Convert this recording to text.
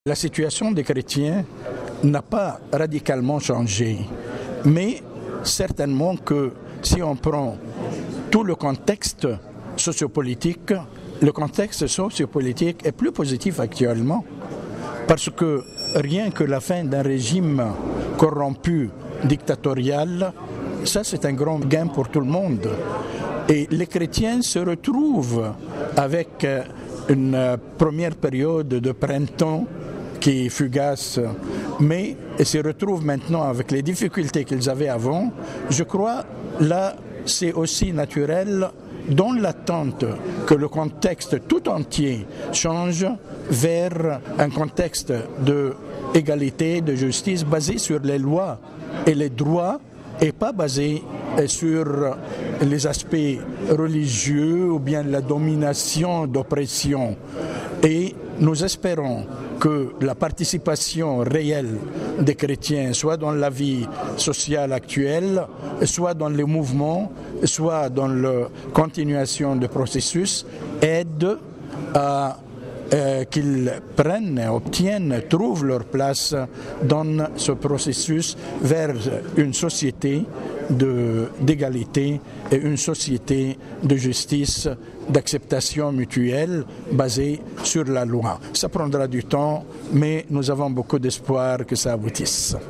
La situation des chrétiens n'a pas radicalement changé, mais certainement que si on prend tout le contexte sociopolitique, le contexte sociopolitique est plus positif actuellement parce que rien que la fin d'un régime corrompu, dictatorial, ça c'est un grand gain pour tout le monde. Et les chrétiens se retrouvent avec une première période de printemps qui est fugace, mais se retrouvent maintenant avec les difficultés qu'ils avaient avant. Je crois là c'est aussi naturel dans l'attente que le contexte tout entier change vers un contexte d'égalité, de justice basé sur les lois et les droits et pas basé sur les aspects religieux ou bien la domination, d'oppression. Et nous espérons que la participation réelle des chrétiens, soit dans la vie sociale actuelle, soit dans les mouvements, soit dans la continuation du processus, aide à qu'ils trouvent leur place dans ce processus vers une société d'égalité et une société de justice, d'acceptation mutuelle basée sur la loi. Ça prendra du temps, mais nous avons beaucoup d'espoir que ça aboutisse.